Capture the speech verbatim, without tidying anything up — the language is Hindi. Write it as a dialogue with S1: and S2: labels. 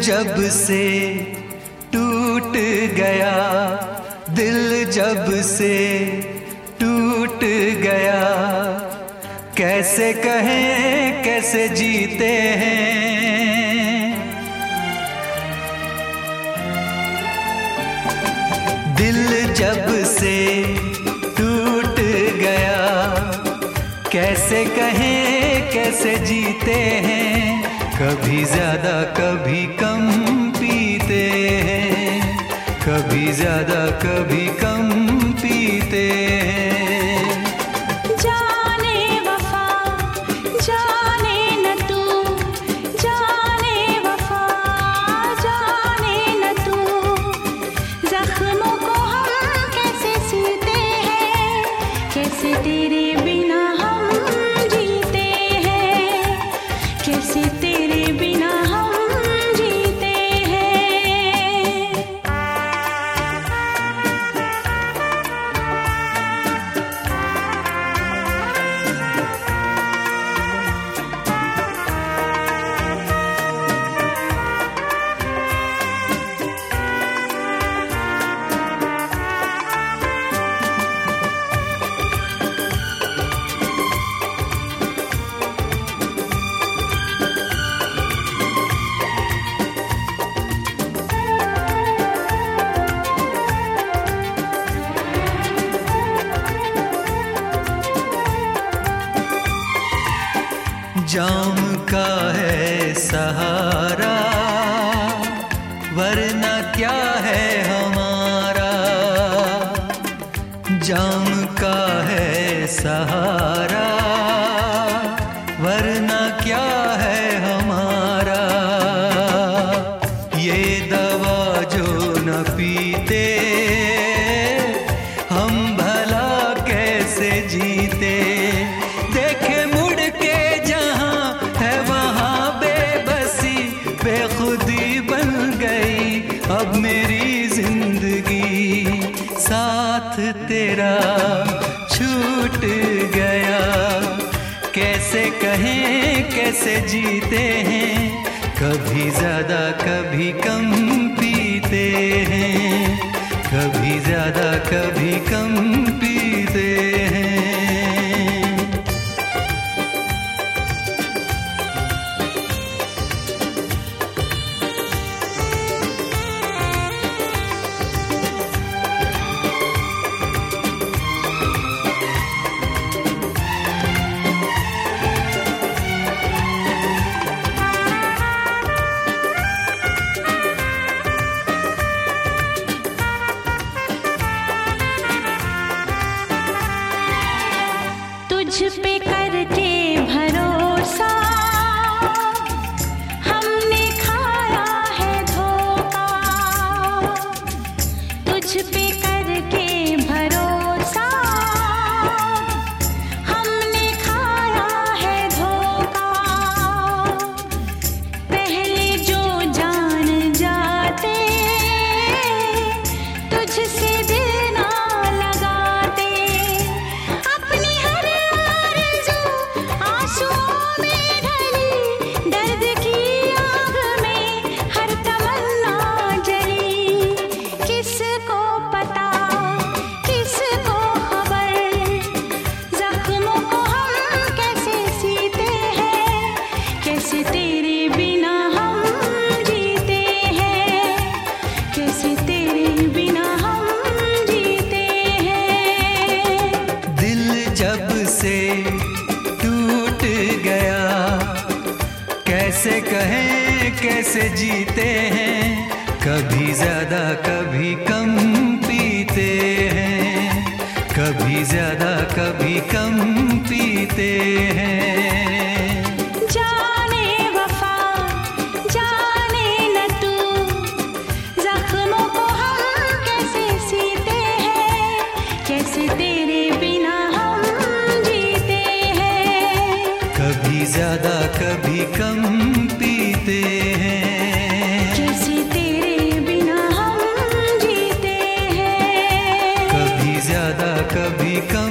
S1: जब से टूट गया, दिल जब से टूट गया, कैसे कहें कैसे जीते हैं। दिल जब से टूट गया, कैसे कहें कैसे जीते हैं। कभी ज्यादा कभी कम पीते हैं, कभी ज्यादा कभी कम पीते हैं।
S2: जाने वफा जाने न तू, जाने वफा जाने न तू, जख्मों को हम कैसे सीते हैं, कैसे तेरे बिना हम जीते हैं, कैसे तेरे बिना हम जीते हैं।
S1: जाम का है सहारा, वरना क्या है हमारा। जाम का है सहारा, वरना क्या है हमारा। ये दवा जो न पीते, हम भला कैसे जीते। देखे मुड़ के जहां है वहां बेबसी, बेखुदी बन गई अब मेरी जिंदगी। साथ तेरा छूट गया, कैसे कहें कैसे जीते हैं। कभी ज्यादा कभी कम पीते हैं, कभी ज्यादा कभी कम पीते हैं।
S2: तुझ पे करके भरोसा हमने खाया है धोखा, तुझ पे करके भरोसा हमने खाया है धोखा। पहले जो जान जाते तुझसे दिल ना लगाते, अपनी हर आंसुओं में ढली दर्द की आग में हर तमन्ना जली। किसको पता किसको खबर, जख्मों को हम कैसे सीते हैं, कैसे तेरे बिना हम जीते हैं, कैसे तेरे बिना हम जीते हैं।
S1: दिल जब से टूट गया, कैसे कहें कैसे जीते हैं। कभी ज्यादा कभी कम पीते हैं, कभी ज्यादा कभी कम पीते हैं।
S2: जाने वफा जाने न तू, जख्मों को हम कैसे सीते हैं, कैसे तेरे बिना हम जीते हैं।
S1: कभी ज्यादा कभी कम पीते हैं,
S2: कैसे तेरे बिना हम जीते हैं।
S1: कभी ज्यादा कभी कम